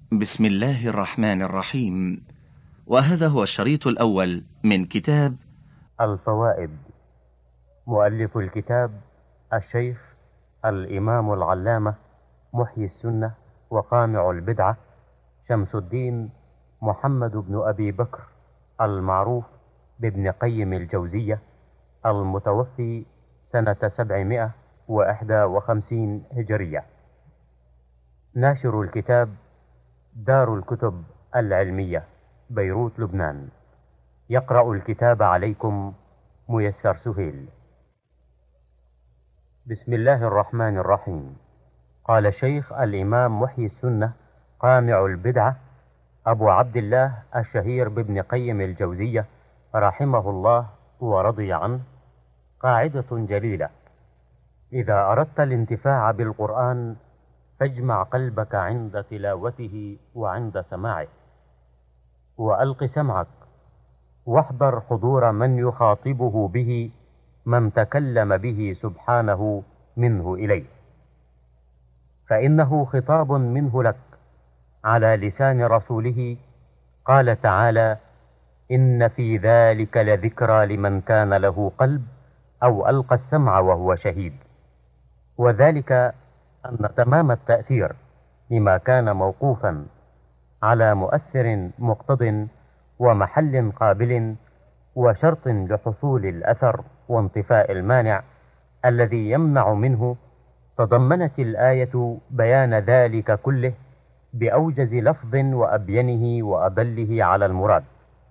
بسم الله الرحمن الرحيم. وهذا هو الشريط الأول من كتاب الفوائد. مؤلف الكتاب الشيخ الإمام العلامة محيي السنة وقامع البدعة شمس الدين محمد بن أبي بكر المعروف بابن قيم الجوزية، المتوفي سنة 751 هجرية. ناشر الكتاب دار الكتب العلمية، بيروت، لبنان. يقرأ الكتاب عليكم ميسر سهيل. بسم الله الرحمن الرحيم. قال الشيخ الإمام محيي السنة قامع البدعة أبو عبد الله الشهير بابن قيم الجوزية رحمه الله ورضي عنه: قاعدة جليلة: إذا أردت الانتفاع بالقرآن فاجمع قلبك عند تلاوته وعند سماعه، وألق سمعك، واحضر حضور من يخاطبه به، من تكلم به سبحانه منه إليه، فإنه خطاب منه لك على لسان رسوله. قال تعالى: إن في ذلك لذكرى لمن كان له قلب أو ألقى السمع وهو شهيد. وذلك أن تمام التأثير لما كان موقوفا على مؤثر مقتض ومحل قابل وشرط لحصول الأثر وانطفاء المانع الذي يمنع منه، تضمنت الآية بيان ذلك كله بأوجز لفظ وأبينه وأدله على المراد.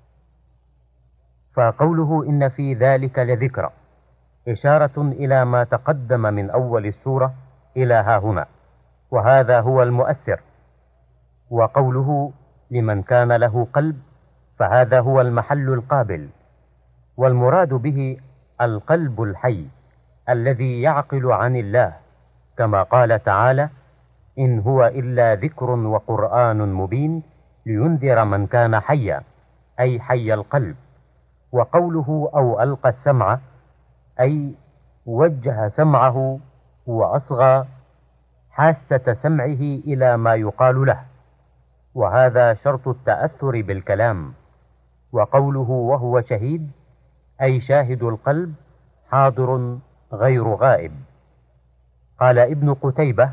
فقوله إن في ذلك لذكرى إشارة إلى ما تقدم من أول السورة إلى ها هنا، وهذا هو المؤثر. وقوله لمن كان له قلب فهذا هو المحل القابل، والمراد به القلب الحي الذي يعقل عن الله، كما قال تعالى: إن هو إلا ذكر وقرآن مبين لينذر من كان حيا، أي حي القلب. وقوله أو ألقى السمع أي وجه سمعه وأصغى حاسة سمعه إلى ما يقال له، وهذا شرط التأثر بالكلام. وقوله وهو شهيد أي شاهد القلب حاضر غير غائب. قال ابن قتيبة: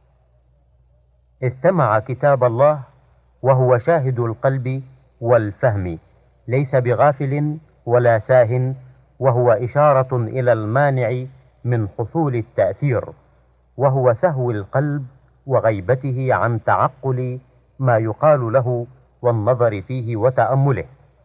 استمع كتاب الله وهو شاهد القلب والفهم، ليس بغافل ولا ساه، وهو إشارة إلى المانع من حصول التأثير، وهو سهو القلب وغيبته عن تعقل ما يقال له والنظر فيه وتأمله.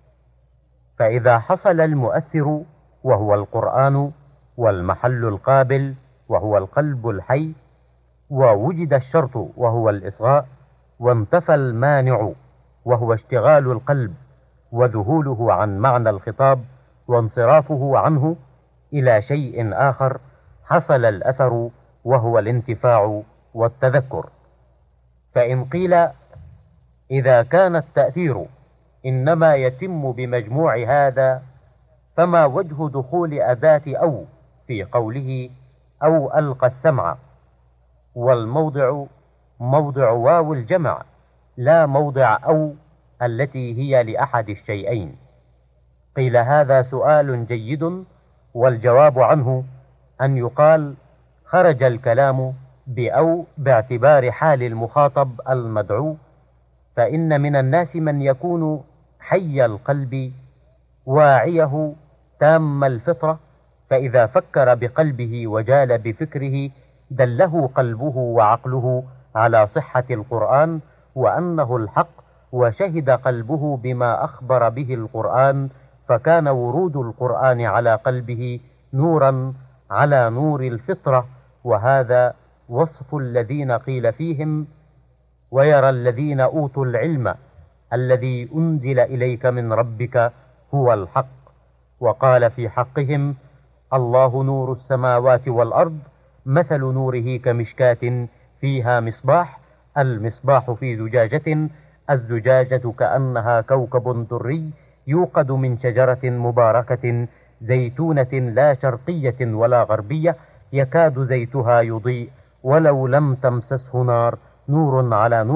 فإذا حصل المؤثر وهو القرآن والمحل القابل وهو القلب الحي، ووجد الشرط وهو الإصغاء، وانتفى المانع وهو اشتغال القلب وذهوله عن معنى الخطاب وانصرافه عنه إلى شيء آخر، حصل الأثر وهو الانتفاع والتذكر. فإن قيل إذا كان التأثير إنما يتم بمجموع هذا، فما وجه دخول أداة أو في قوله أو ألقى السمع؟ والموضع موضع واو الجمع، لا موضع أو التي هي لأحد الشيئين. قيل هذا سؤال جيد، والجواب عنه أن يقال خرج الكلام بأو باعتبار حال المخاطب المدعو، فإن من الناس من يكون حي القلب واعيه تام الفطرة، فإذا فكر بقلبه وجال بفكره دله قلبه وعقله على صحة القرآن وأنه الحق، وشهد قلبه بما أخبر به القرآن، فكان ورود القرآن على قلبه نورا على نور الفطرة. وهذا وصف الذين قيل فيهم: ويرى الذين أوتوا العلم الذي أنزل إليك من ربك هو الحق. وقال في حقهم: الله نور السماوات والأرض، مثل نوره كمشكاة فيها مصباح، المصباح في زجاجة، الزجاجة كأنها كوكب دري يوقد من شجرة مباركة زيتونة لا شرقية ولا غربية، يكاد زيتها يضيء ولو لم تمسسه نار، نور على نور،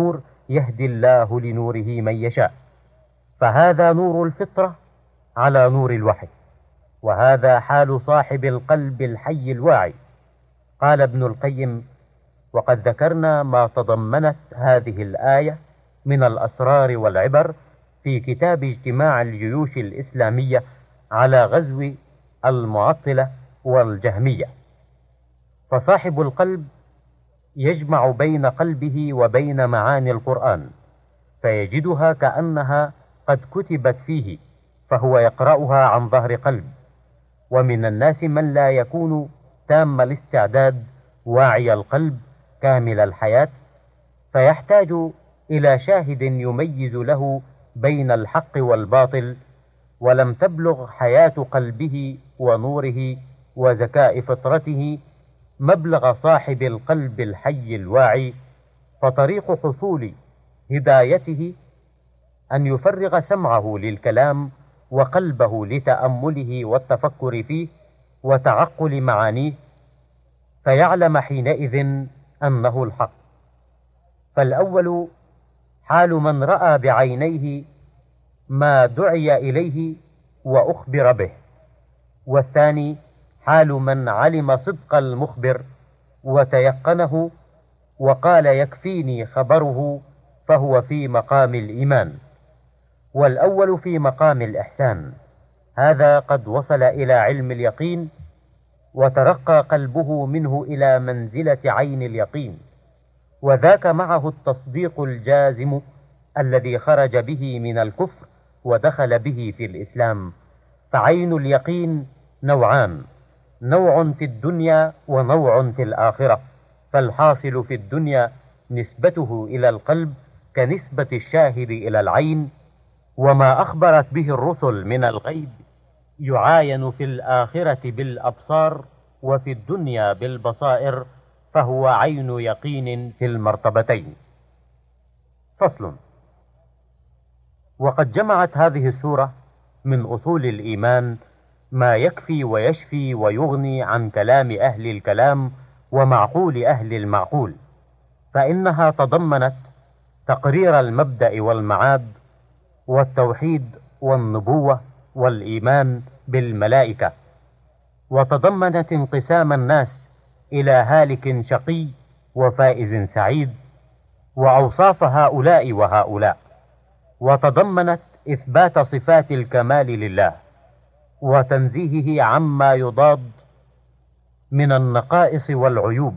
يهدي الله لنوره من يشاء. فهذا نور الفطرة على نور الوحي، وهذا حال صاحب القلب الحي الواعي. قال ابن القيم: وقد ذكرنا ما تضمنت هذه الآية من الأسرار والعبر في كتاب اجتماع الجيوش الإسلامية على غزو المعطلة والجهمية. فصاحب القلب يجمع بين قلبه وبين معاني القرآن، فيجدها كأنها قد كتبت فيه، فهو يقرأها عن ظهر قلب. ومن الناس من لا يكون تام الاستعداد واعي القلب كامل الحياة، فيحتاج إلى شاهد يميز له بين الحق والباطل، ولم تبلغ حياة قلبه ونوره وذكاء فطرته مبلغ صاحب القلب الحي الواعي. فطريق حصول هدايته أن يفرغ سمعه للكلام وقلبه لتأمله والتفكر فيه وتعقل معانيه، فيعلم حينئذ أنه الحق. فالأول حال من رأى بعينيه ما دعي إليه وأخبر به، والثاني حال من علم صدق المخبر وتيقنه وقال يكفيني خبره، فهو في مقام الإيمان. والأول في مقام الإحسان، هذا قد وصل إلى علم اليقين وترقى قلبه منه إلى منزلة عين اليقين، وذاك معه التصديق الجازم الذي خرج به من الكفر ودخل به في الإسلام. فعين اليقين نوعان: نوع في الدنيا ونوع في الآخرة. فالحاصل في الدنيا نسبته إلى القلب كنسبة الشاهد إلى العين، وما أخبرت به الرسل من الغيب يعاين في الآخرة بالأبصار وفي الدنيا بالبصائر، فهو عين يقين في المرتبتين. فصل. وقد جمعت هذه السورة من أصول الإيمان ما يكفي ويشفي ويغني عن كلام أهل الكلام ومعقول أهل المعقول، فإنها تضمنت تقرير المبدأ والمعاد والتوحيد والنبوة والإيمان بالملائكة، وتضمنت انقسام الناس إلى هالك شقي وفائز سعيد وأوصاف هؤلاء وهؤلاء، وتضمنت إثبات صفات الكمال لله وتنزيهه عما يضاد من النقائص والعيوب،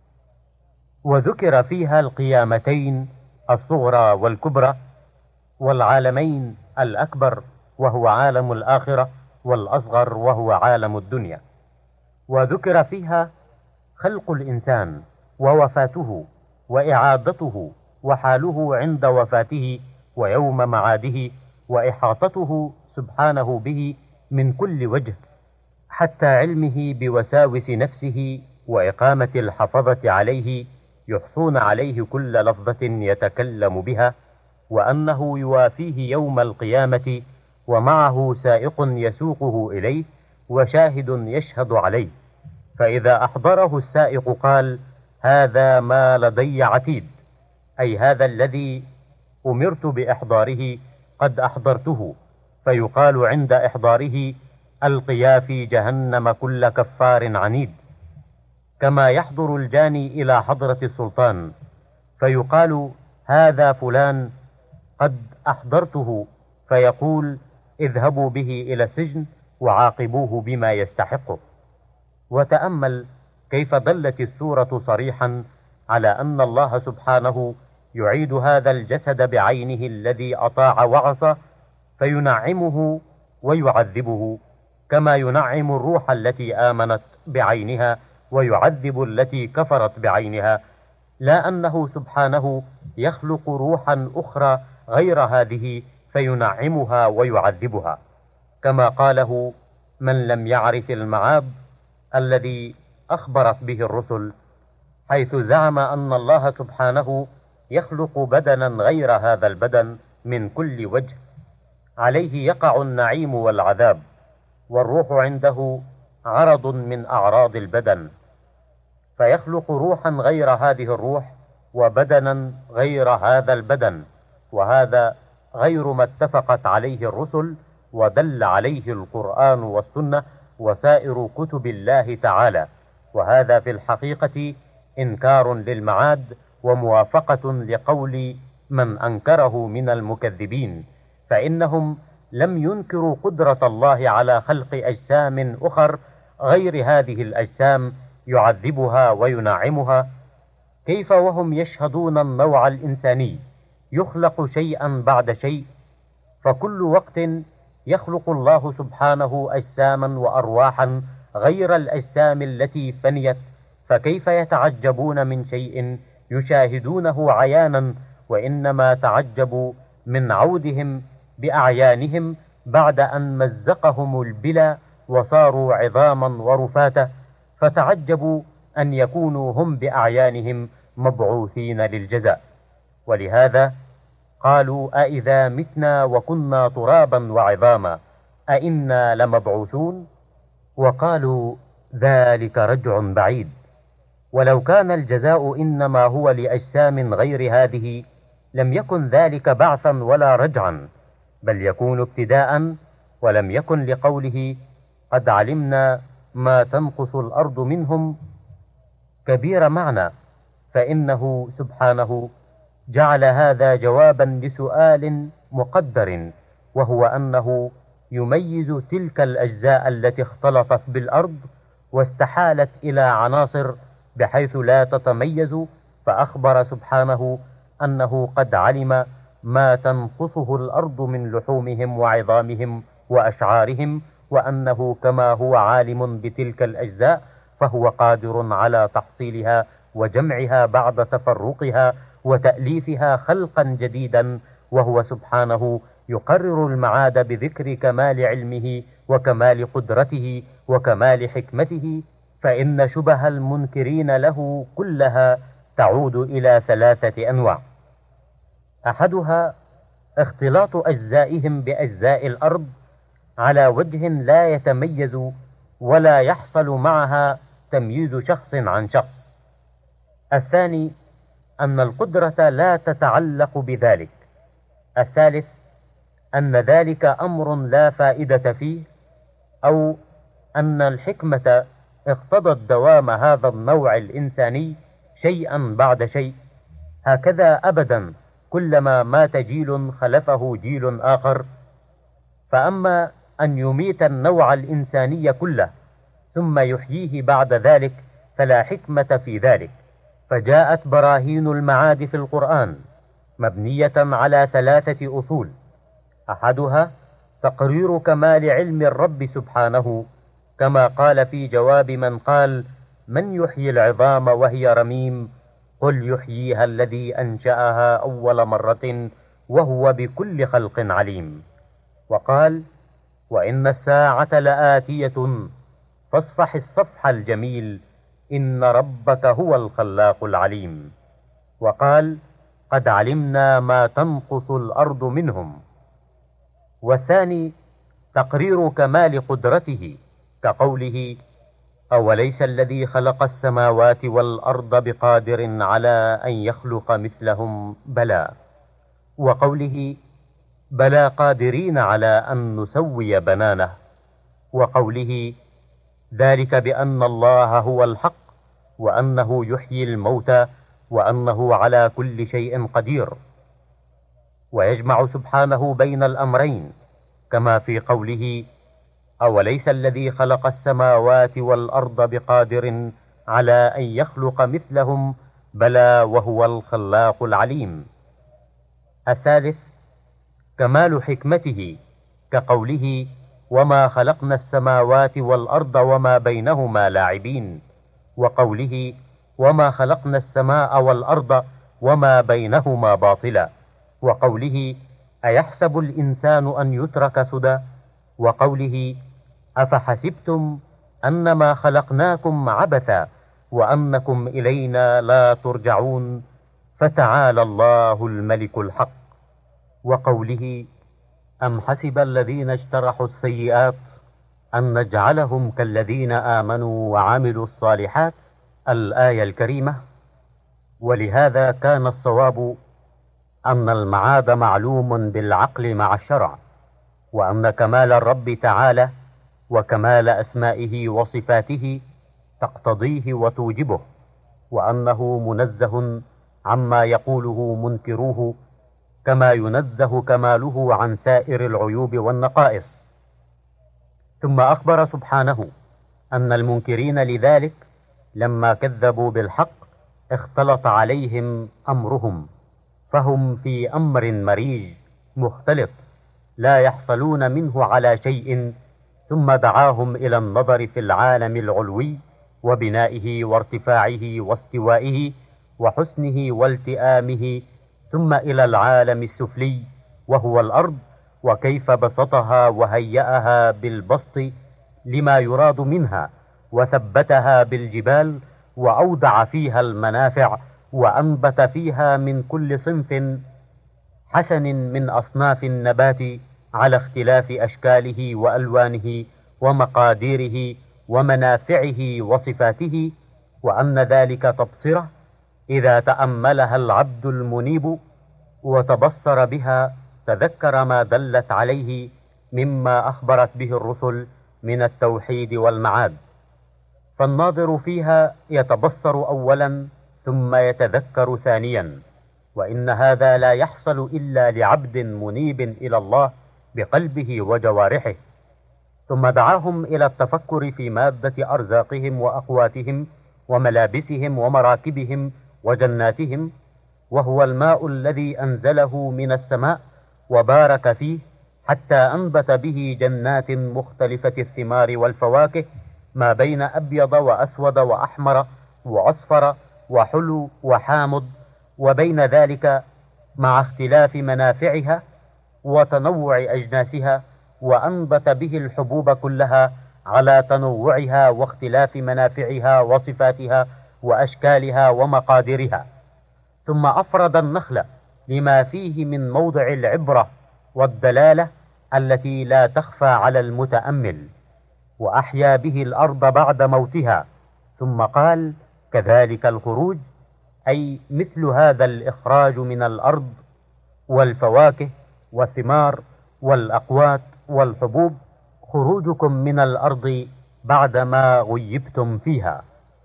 وذكر فيها القيامتين الصغرى والكبرى والعالمين الأكبر وهو عالم الآخرة والأصغر وهو عالم الدنيا، وذكر فيها خلق الإنسان ووفاته وإعادته وحاله عند وفاته ويوم معاده، وإحاطته سبحانه به من كل وجه، حتى علمه بوساوس نفسه وإقامة الحفظة عليه يحصون عليه كل لفظة يتكلم بها، وأنه يوافيه يوم القيامة ومعه سائق يسوقه إليه وشاهد يشهد عليه، فإذا أحضره السائق قال: هذا ما لدي عتيد، أي هذا الذي أمرت بإحضاره قد أحضرته، فيقال عند إحضاره: ألقيا في جهنم كل كفار عنيد، كما يحضر الجاني إلى حضرة السلطان فيقال: هذا فلان قد أحضرته، فيقول: اذهبوا به إلى السجن وعاقبوه بما يستحقه. وتأمل كيف دلت السورة صريحا على أن الله سبحانه يعيد هذا الجسد بعينه الذي أطاع وعصى، فينعمه ويعذبه، كما ينعم الروح التي آمنت بعينها ويعذب التي كفرت بعينها، لا أنه سبحانه يخلق روحا أخرى غير هذه فينعمها ويعذبها، كما قاله من لم يعرف المعاد الذي أخبرت به الرسل، حيث زعم أن الله سبحانه يخلق بدنا غير هذا البدن من كل وجه، عليه يقع النعيم والعذاب، والروح عنده عرض من أعراض البدن، فيخلق روحا غير هذه الروح وبدنا غير هذا البدن، وهذا غير ما اتفقت عليه الرسل ودل عليه القرآن والسنة وسائر كتب الله تعالى، وهذا في الحقيقة إنكار للمعاد وموافقة لقول من أنكره من المكذبين، فإنهم لم ينكروا قدرة الله على خلق أجسام أخر غير هذه الأجسام يعذبها وينعمها. كيف وهم يشهدون النوع الإنساني يخلق شيئا بعد شيء؟ فكل وقت يخلق الله سبحانه أجساما وأرواحا غير الأجسام التي فنيت، فكيف يتعجبون من شيء يشاهدونه عيانا، وإنما تعجبوا من عودهم بأعيانهم بعد أن مزقهم البلا وصاروا عظاما ورفاتا، فتعجبوا أن يكونوا هم بأعيانهم مبعوثين للجزاء. ولهذا قالوا أإذا متنا وكنا ترابا وعظاما أإنا لمبعوثون، وقالوا ذلك رجع بعيد. ولو كان الجزاء إنما هو لأجسام غير هذه لم يكن ذلك بعثا ولا رجعا، بل يكون ابتداء، ولم يكن لقوله قد علمنا ما تنقص الأرض منهم كبير معنى، فإنه سبحانه جعل هذا جوابا لسؤال مقدر، وهو أنه يميز تلك الأجزاء التي اختلطت بالأرض واستحالت إلى عناصر بحيث لا تتميز، فأخبر سبحانه أنه قد علم ما تنقصه الأرض من لحومهم وعظامهم وأشعارهم، وأنه كما هو عالم بتلك الأجزاء فهو قادر على تحصيلها وجمعها بعد تفرقها وتأليفها خلقا جديدا، وهو سبحانه يقرر المعاد بذكر كمال علمه وكمال قدرته وكمال حكمته. فإن شبه المنكرين له كلها تعود إلى 3 أنواع: أحدها اختلاط أجزائهم بأجزاء الأرض على وجه لا يتميز ولا يحصل معها تمييز شخص عن شخص. الثاني أن القدرة لا تتعلق بذلك. الثالث أن ذلك أمر لا فائدة فيه، أو أن الحكمة اقتضت دوام هذا النوع الإنساني شيئا بعد شيء، هكذا أبدا كلما مات جيل خلفه جيل آخر. فأما أن يميت النوع الإنساني كله ثم يحييه بعد ذلك فلا حكمة في ذلك، فجاءت براهين المعاد في القرآن مبنية على 3 أصول: أحدها تقرير كمال علم الرب سبحانه، كما قال في جواب من قال من يحيي العظام وهي رميم، قل يحييها الذي أنشأها أول مرة وهو بكل خلق عليم. وقال وإن الساعة لآتية فاصفح الصفح الجميل إن ربك هو الخلاق العليم. وقال قد علمنا ما تنقص الأرض منهم. والثاني تقرير كمال قدرته، كقوله أوليس الذي خلق السماوات والأرض بقادر على أن يخلق مثلهم بلى، وقوله بلى قادرين على أن نسوي بنانه، وقوله ذلك بأن الله هو الحق وأنه يحيي الموتى وأنه على كل شيء قدير. ويجمع سبحانه بين الأمرين، كما في قوله أوليس الذي خلق السماوات والأرض بقادر على أن يخلق مثلهم بلى وهو الخلاق العليم. الثالث كمال حكمته، كقوله وما خلقنا السماوات والأرض وما بينهما لاعبين، وقوله وما خلقنا السماء والأرض وما بينهما باطلا، وقوله أيحسب الإنسان أن يترك سدى، وقوله أفحسبتم أنما خلقناكم عبثا وأنكم إلينا لا ترجعون، فتعالى الله الملك الحق، وقوله أم حسب الذين اجترحوا السيئات أن نجعلهم كالذين آمنوا وعملوا الصالحات، الآية الكريمة. ولهذا كان الصواب أن المعاد معلوم بالعقل مع الشرع، وأن كمال الرب تعالى وكمال أسمائه وصفاته تقتضيه وتوجبه، وأنه منزه عما يقوله منكروه، كما ينزه كماله عن سائر العيوب والنقائص. ثم أخبر سبحانه أن المنكرين لذلك لما كذبوا بالحق اختلط عليهم أمرهم، فهم في أمر مريج مختلط لا يحصلون منه على شيء، ثم دعاهم إلى النظر في العالم العلوي وبنائه وارتفاعه واستوائه وحسنه والتئامه، ثم إلى العالم السفلي وهو الأرض، وكيف بسطها وهيأها بالبسط لما يراد منها، وثبتها بالجبال، وأودع فيها المنافع، وأنبت فيها من كل صنف حسن من أصناف النبات على اختلاف أشكاله وألوانه ومقاديره ومنافعه وصفاته، وأن ذلك تبصرة إذا تأملها العبد المنيب وتبصر بها تذكر ما دلت عليه مما أخبرت به الرسل من التوحيد والمعاد. فالناظر فيها يتبصر أولا ثم يتذكر ثانيا، وإن هذا لا يحصل إلا لعبد منيب إلى الله بقلبه وجوارحه. ثم دعاهم إلى التفكر في مادة أرزاقهم وأقواتهم وملابسهم ومراكبهم وجناتهم، وهو الماء الذي أنزله من السماء وبارك فيه حتى أنبت به جنات مختلفة الثمار والفواكه، ما بين أبيض وأسود وأحمر وأصفر وحلو وحامض، وبين ذلك مع اختلاف منافعها وتنوع أجناسها، وأنبت به الحبوب كلها على تنوعها واختلاف منافعها وصفاتها وأشكالها ومقاديرها. ثم أفرد النخل لما فيه من موضع العبرة والدلالة التي لا تخفى على المتأمل، وأحيا به الأرض بعد موتها، ثم قال: كذلك الخروج، أي مثل هذا الإخراج من الأرض والفواكه والثمار والأقوات والحبوب، خروجكم من الأرض بعدما غيبتم فيها.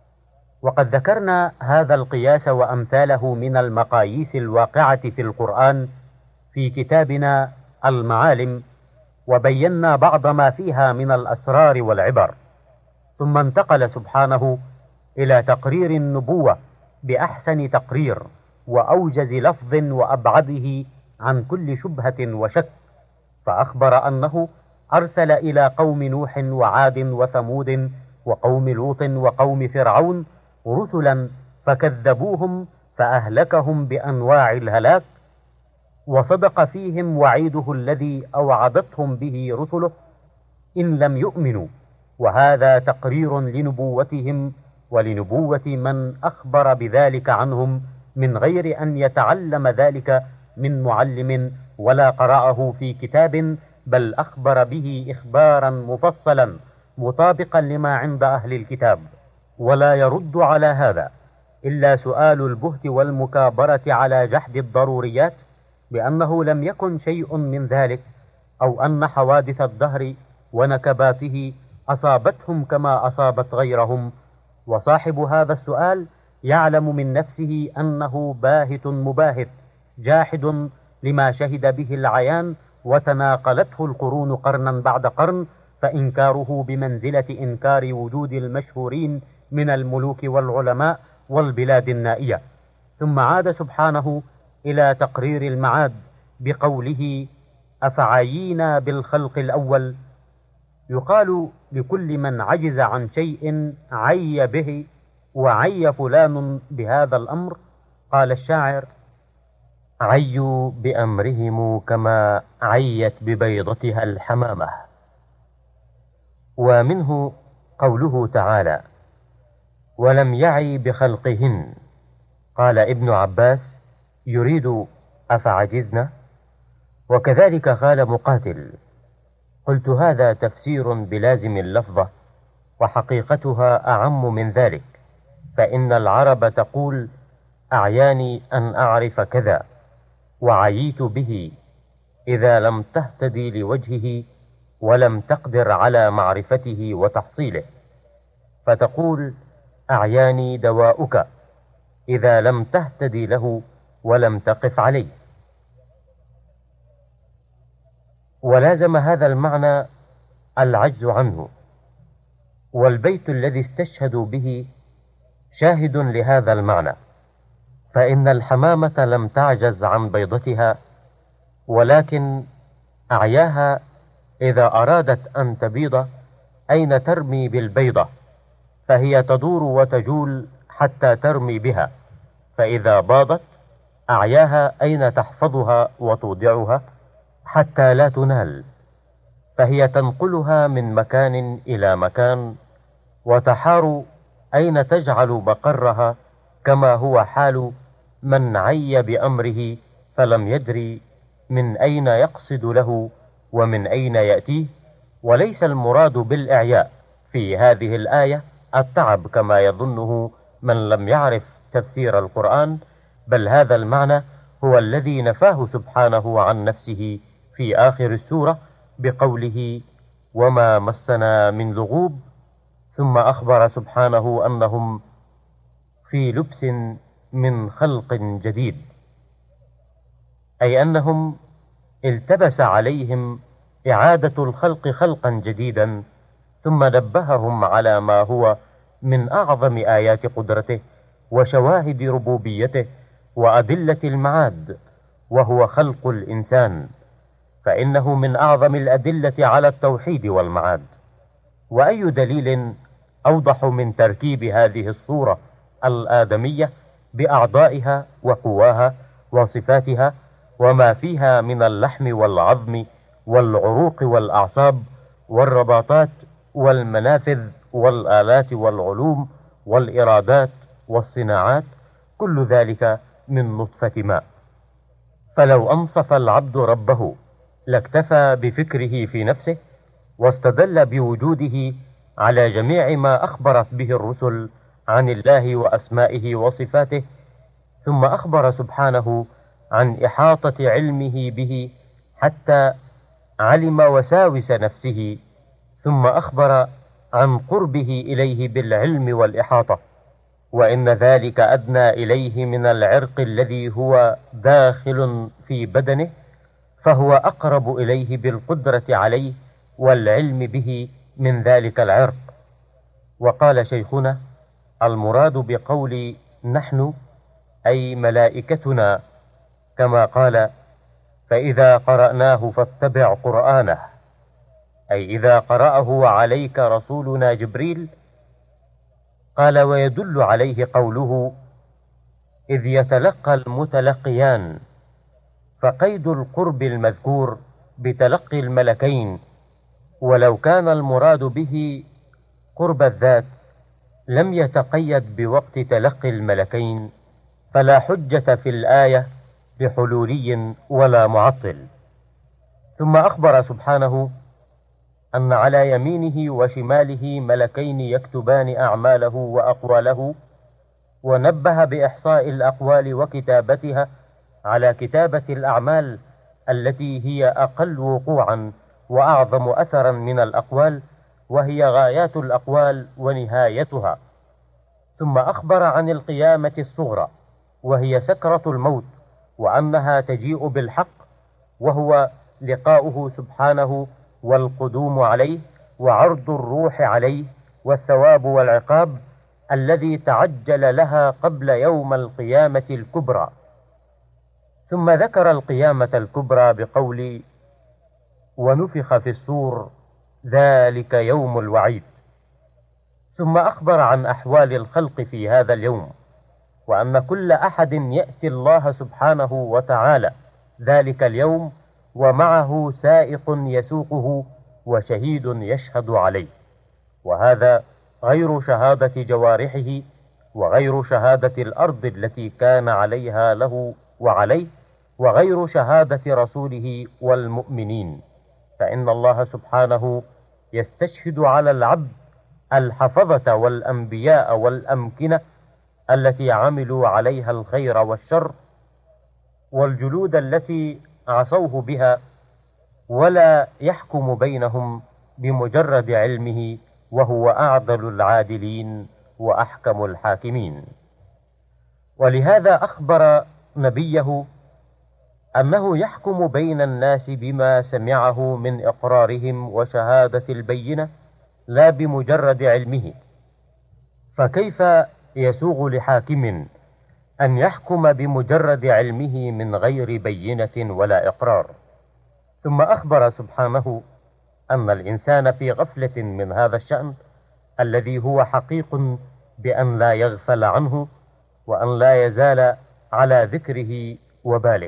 وقد ذكرنا هذا القياس وأمثاله من المقاييس الواقعة في القرآن في كتابنا المعالم، وبينا بعض ما فيها من الأسرار والعبر. ثم انتقل سبحانه إلى تقرير النبوة بأحسن تقرير وأوجز لفظ وأبعده عن كل شبهة وشك، فأخبر أنه أرسل إلى قوم نوح وعاد وثمود وقوم لوط وقوم فرعون رسلا فكذبوهم فأهلكهم بأنواع الهلاك، وصدق فيهم وعيده الذي أوعدتهم به رسله إن لم يؤمنوا، وهذا تقرير لنبوتهم ولنبوة من أخبر بذلك عنهم من غير أن يتعلم ذلك من معلم ولا قرأه في كتاب، بل أخبر به إخبارا مفصلا مطابقا لما عند أهل الكتاب. ولا يرد على هذا إلا سؤال البهت والمكابرة على جحد الضروريات بأنه لم يكن شيء من ذلك، أو أن حوادث الدهر ونكباته أصابتهم كما أصابت غيرهم. وصاحب هذا السؤال يعلم من نفسه أنه باهت مباهت جاحد لما شهد به العيان وتناقلته القرون قرنا بعد قرن، فإنكاره بمنزلة إنكار وجود المشهورين من الملوك والعلماء والبلاد النائية. ثم عاد سبحانه إلى تقرير المعاد بقوله: أفعيينا بالخلق الأول. يقال لكل من عجز عن شيء عي به، وعي فلان بهذا الأمر. قال الشاعر: عيوا بأمرهم كما عيت ببيضتها الحمامة. ومنه قوله تعالى: ولم يعي بخلقهن. قال ابن عباس: يريد أفعجزنا. وكذلك قال مقاتل. قلت: هذا تفسير بلازم اللفظة، وحقيقتها أعم من ذلك، فإن العرب تقول: أعياني أن أعرف كذا، وعييت به إذا لم تهتدي لوجهه ولم تقدر على معرفته وتحصيله، فتقول أعياني دواؤك إذا لم تهتدي له ولم تقف عليه. ولازم هذا المعنى العجز عنه، والبيت الذي استشهدوا به شاهد لهذا المعنى، فإن الحمامة لم تعجز عن بيضتها، ولكن أعياها إذا أرادت أن تبيض أين ترمي بالبيضة، فهي تدور وتجول حتى ترمي بها، فإذا باضت أعياها أين تحفظها وتوضعها حتى لا تنال، فهي تنقلها من مكان إلى مكان، وتحار أين تجعل مقرها، كما هو حال من عي بأمره فلم يدري من أين يقصد له ومن أين يأتيه. وليس المراد بالإعياء في هذه الآية التعب كما يظنه من لم يعرف تفسير القرآن، بل هذا المعنى هو الذي نفاه سبحانه عن نفسه في آخر السورة بقوله وما مسنا من لغوب، ثم أخبر سبحانه أنهم في لبس من خلق جديد، أي أنهم التبس عليهم إعادة الخلق خلقا جديدا، ثم نبههم على ما هو من أعظم آيات قدرته وشواهد ربوبيته وأدلة المعاد، وهو خلق الإنسان، فإنه من أعظم الأدلة على التوحيد والمعاد. وأي دليل أوضح من تركيب هذه الصورة الآدمية بأعضائها وقواها وصفاتها وما فيها من اللحم والعظم والعروق والأعصاب والرباطات والمنافذ والآلات والعلوم والإرادات والصناعات، كل ذلك من نطفة ماء. فلو أنصف العبد ربه لاكتفى بفكره في نفسه، واستدل بوجوده على جميع ما أخبرت به الرسل عن الله وأسمائه وصفاته، ثم أخبر سبحانه عن إحاطة علمه به حتى علم وساوس نفسه، ثم أخبر عن قربه إليه بالعلم والإحاطة، وإن ذلك أدنى إليه من العرق الذي هو داخل في بدنه، فهو أقرب إليه بالقدرة عليه والعلم به من ذلك العرق. وقال شيخنا المراد بقول نحن أي ملائكتنا، كما قال فإذا قرأناه فاتبع قرآنه، أي إذا قرأه عليك رسولنا جبريل. قال ويدل عليه قوله إذ يتلقى المتلقيان، فقيد القرب المذكور بتلقي الملكين، ولو كان المراد به قرب الذات لم يتقيد بوقت تلقي الملكين، فلا حجة في الآية بحلولي ولا معطل. ثم أخبر سبحانه أن على يمينه وشماله ملكين يكتبان أعماله وأقواله، ونبه بإحصاء الأقوال وكتابتها على كتابة الأعمال التي هي أقل وقوعا وأعظم أثرا من الأقوال، وهي غايات الأقوال ونهايتها. ثم أخبر عن القيامة الصغرى وهي سكرة الموت، وأنها تجيء بالحق، وهو لقاؤه سبحانه والقدوم عليه وعرض الروح عليه والثواب والعقاب الذي تعجل لها قبل يوم القيامة الكبرى. ثم ذكر القيامة الكبرى بقول ونفخ في الصور ذلك يوم الوعيد. ثم أخبر عن أحوال الخلق في هذا اليوم، وأن كل أحد يأتي الله سبحانه وتعالى ذلك اليوم ومعه سائق يسوقه وشهيد يشهد عليه، وهذا غير شهادة جوارحه وغير شهادة الأرض التي كان عليها له وعليه، وغير شهادة رسوله والمؤمنين، فإن الله سبحانه يستشهد على العبد الحفظة والأنبياء والأمكنة التي عملوا عليها الخير والشر، والجلود التي عصوه بها، ولا يحكم بينهم بمجرد علمه، وهو أعدل العادلين وأحكم الحاكمين. ولهذا أخبر نبيه أنه يحكم بين الناس بما سمعه من إقرارهم وشهادة البينة، لا بمجرد علمه. فكيف يسوغ لحاكم أن يحكم بمجرد علمه من غير بينة ولا إقرار؟ ثم أخبر سبحانه أن الإنسان في غفلة من هذا الشأن الذي هو حقيق بأن لا يغفل عنه، وأن لا يزال على ذكره وباله.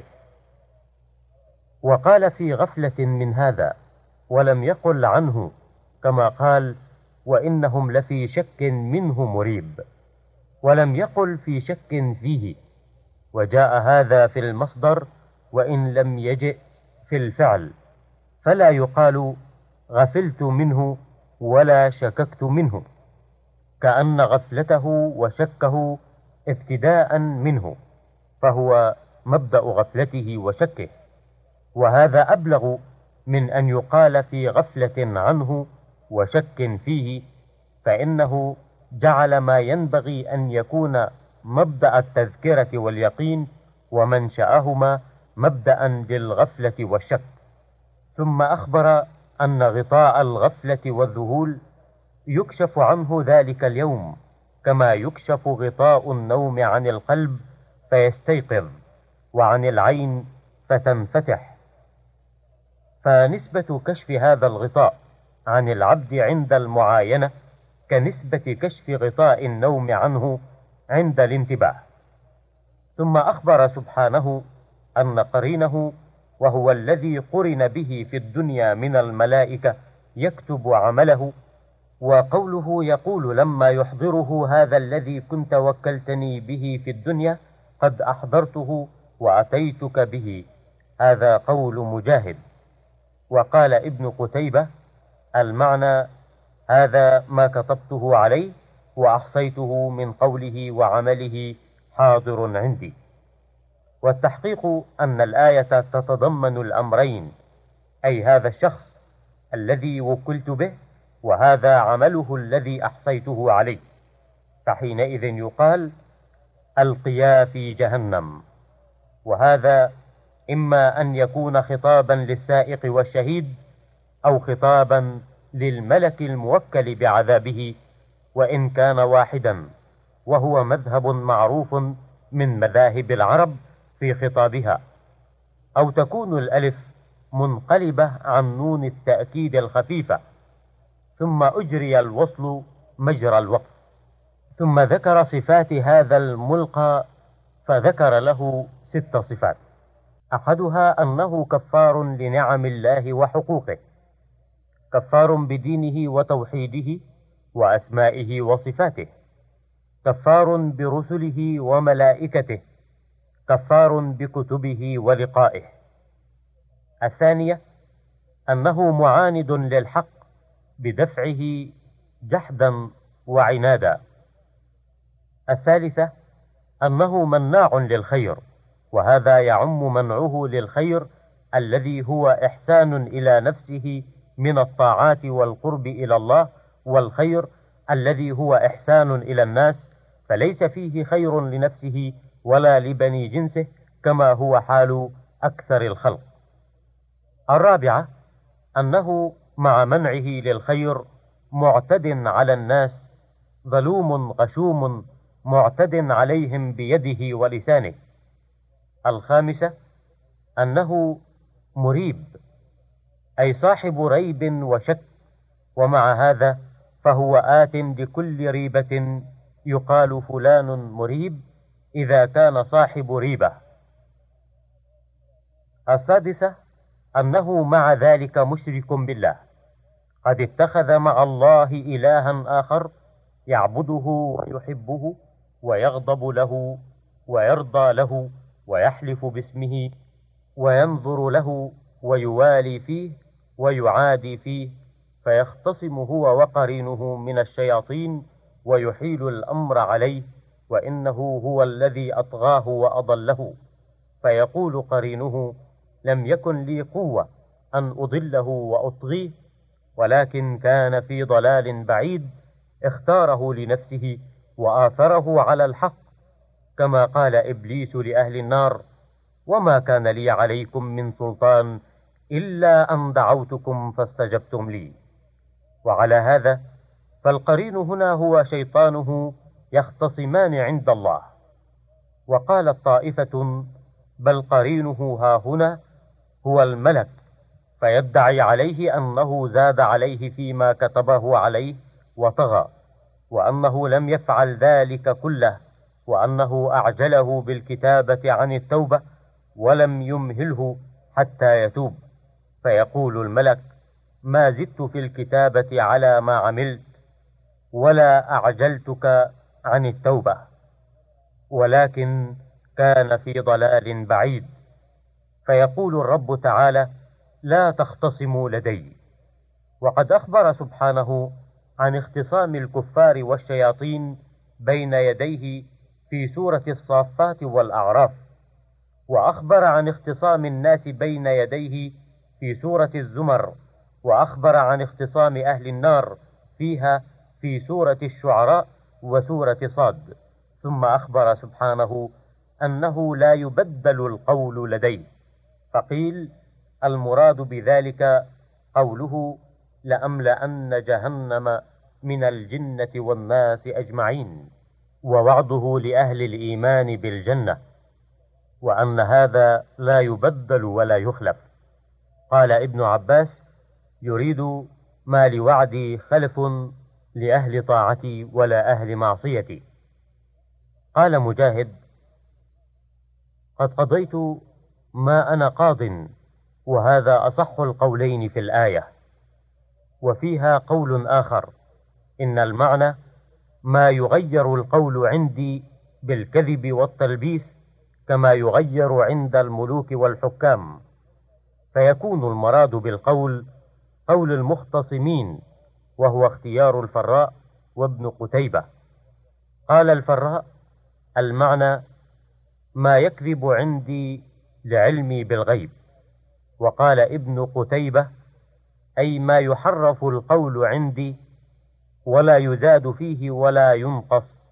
وقال في غفلة من هذا، ولم يقل عنه، كما قال وإنهم لفي شك منه مريب، ولم يقل في شك فيه، وجاء هذا في المصدر وإن لم يجئ في الفعل، فلا يقال غفلت منه ولا شككت منه، كأن غفلته وشكه ابتداء منه، فهو مبدأ غفلته وشكه. وهذا أبلغ من أن يقال في غفلة عنه وشك فيه، فإنه جعل ما ينبغي أن يكون مبدأ التذكرة واليقين ومنشأهما مبدأ للغفلة والشك. ثم أخبر أن غطاء الغفلة والذهول يكشف عنه ذلك اليوم، كما يكشف غطاء النوم عن القلب فيستيقظ، وعن العين فتنفتح. فنسبة كشف هذا الغطاء عن العبد عند المعاينة كنسبة كشف غطاء النوم عنه عند الانتباه. ثم أخبر سبحانه أن قرينه، وهو الذي قرن به في الدنيا من الملائكة، يكتب عمله. وقوله يقول لما يحضره هذا الذي كنت وكلتني به في الدنيا قد أحضرته وأتيتك به، هذا قول مجاهد. وقال ابن قتيبة المعنى هذا ما كتبته عليه وأحصيته من قوله وعمله حاضر عندي. والتحقيق أن الآية تتضمن الأمرين، أي هذا الشخص الذي وكلت به، وهذا عمله الذي أحصيته عليه. فحينئذ يقال القيا في جهنم. وهذا إما أن يكون خطابا للسائق والشهيد، أو خطابا للملك الموكل بعذابه، وإن كان واحدا، وهو مذهب معروف من مذاهب العرب في خطابها. أو تكون الألف منقلبة عن نون التأكيد الخفيفة، ثم أجري الوصل مجرى الوقف. ثم ذكر صفات هذا الملقى، فذكر له 6 صفات. أحدها أنه كفار لنعم الله وحقوقه، كفار بدينه وتوحيده وأسمائه وصفاته، كفار برسله وملائكته، كفار بكتبه ولقائه. الثانية أنه معاند للحق بدفعه جحدا وعنادا. الثالثة أنه مناع للخير، وهذا يعم منعه للخير الذي هو إحسان إلى نفسه من الطاعات والقرب إلى الله، والخير الذي هو إحسان إلى الناس، فليس فيه خير لنفسه ولا لبني جنسه، كما هو حال أكثر الخلق. الرابعة أنه مع منعه للخير معتد على الناس، ظلوم غشوم معتد عليهم بيده ولسانه. الخامسة أنه مريب، أي صاحب ريب وشك، ومع هذا فهو آت لكل ريبة، يقال فلان مريب إذا كان صاحب ريبة. السادسة أنه مع ذلك مشرك بالله، قد اتخذ مع الله إلها آخر يعبده ويحبه ويغضب له ويرضى له ويحلف باسمه وينظر له ويوالي فيه ويعادي فيه، فيختصم هو وقرينه من الشياطين ويحيل الأمر عليه، وإنه هو الذي أطغاه وأضله، فيقول قرينه: لم يكن لي قوة أن أضله وأطغيه، ولكن كان في ضلال بعيد اختاره لنفسه وآثره على الحق، كما قال إبليس لأهل النار: وما كان لي عليكم من سلطان إلا أن دعوتكم فاستجبتم لي. وعلى هذا فالقرين هنا هو شيطانه يختصمان عند الله. وقالت طائفة: بل قرينه ها هنا هو الملك، فيدعي عليه أنه زاد عليه فيما كتبه عليه وطغى، وأنه لم يفعل ذلك كله، وأنه أعجله بالكتابة عن التوبة ولم يمهله حتى يتوب. فيقول الملك: ما زدت في الكتابة على ما عملت، ولا أعجلتك عن التوبة، ولكن كان في ضلال بعيد. فيقول الرب تعالى: لا تختصموا لدي. وقد أخبر سبحانه عن اختصام الكفار والشياطين بين يديه في سورة الصافات والأعراف، وأخبر عن اختصام الناس بين يديه في سورة الزمر، وأخبر عن اختصام أهل النار فيها في سورة الشعراء وسورة صاد. ثم أخبر سبحانه أنه لا يبدل القول لديه، فقيل: المراد بذلك قوله: لأملأن جهنم من الجنة والناس أجمعين، ووعده لأهل الإيمان بالجنة، وأن هذا لا يبدل ولا يخلف. قال ابن عباس: يريد ما لوعدي خلف لأهل طاعتي ولا أهل معصيتي. قال مجاهد: قد قضيت ما أنا قاض، وهذا أصح القولين في الآية. وفيها قول آخر: إن المعنى ما يغير القول عندي بالكذب والتلبيس، كما يغير عند الملوك والحكام، فيكون المراد بالقول قول المختصمين، وهو اختيار الفراء وابن قتيبة. قال الفراء: المعنى ما يكذب عندي لعلمي بالغيب. وقال ابن قتيبة: أي ما يحرف القول عندي ولا يزاد فيه ولا ينقص.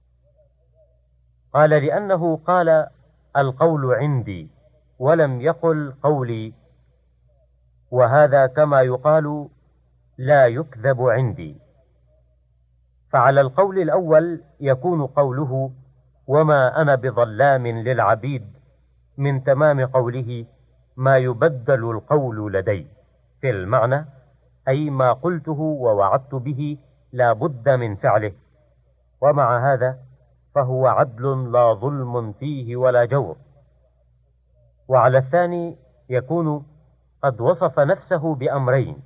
قال: لأنه قال القول عندي ولم يقل قولي، وهذا كما يقال لا يكذب عندي. فعلى القول الأول يكون قوله: وما أنا بظلام للعبيد، من تمام قوله: ما يبدل القول لدي، في المعنى أي ما قلته ووعدت به لا بد من فعله. ومع هذا فهو عدل لا ظلم فيه ولا جور. وعلى الثاني يكون قد وصف نفسه بأمرين: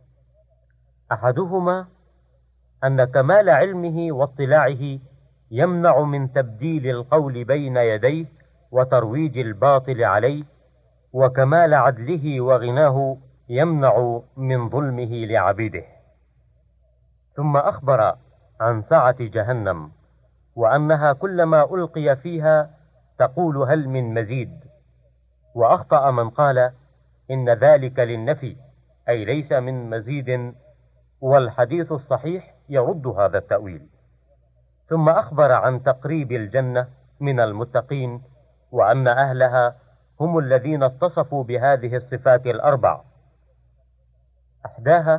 أحدهما أن كمال علمه واطلاعه يمنع من تبديل القول بين يديه وترويج الباطل عليه، وكمال عدله وغناه يمنع من ظلمه لعبيده. ثم أخبر عن سعة جهنم، وأنها كلما ألقي فيها تقول: هل من مزيد. وأخطأ من قال إن ذلك للنفي، أي ليس من مزيد، والحديث الصحيح يرد هذا التأويل. ثم أخبر عن تقريب الجنة من المتقين، وأن أهلها هم الذين اتصفوا بهذه الصفات الأربع: أحداها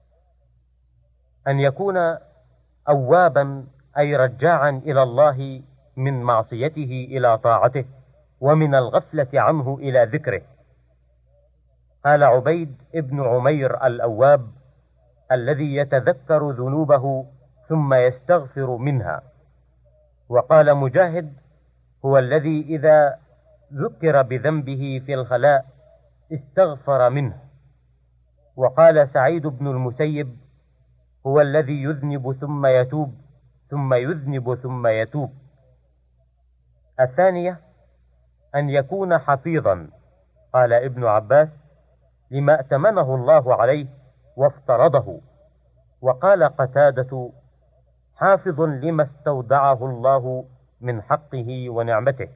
أن يكون أوابا، أي رجاعا إلى الله من معصيته إلى طاعته، ومن الغفلة عنه إلى ذكره. قال عبيد ابن عمير: الأواب الذي يتذكر ذنوبه ثم يستغفر منها. وقال مجاهد: هو الذي إذا ذكر بذنبه في الخلاء استغفر منه. وقال سعيد بن المسيب: هو الذي يذنب ثم يتوب، ثم يذنب ثم يتوب. الثانية أن يكون حفيظا، قال ابن عباس: لما ائتمنه الله عليه وافترضه. وقال قتادة: حافظ لما استودعه الله من حقه ونعمته.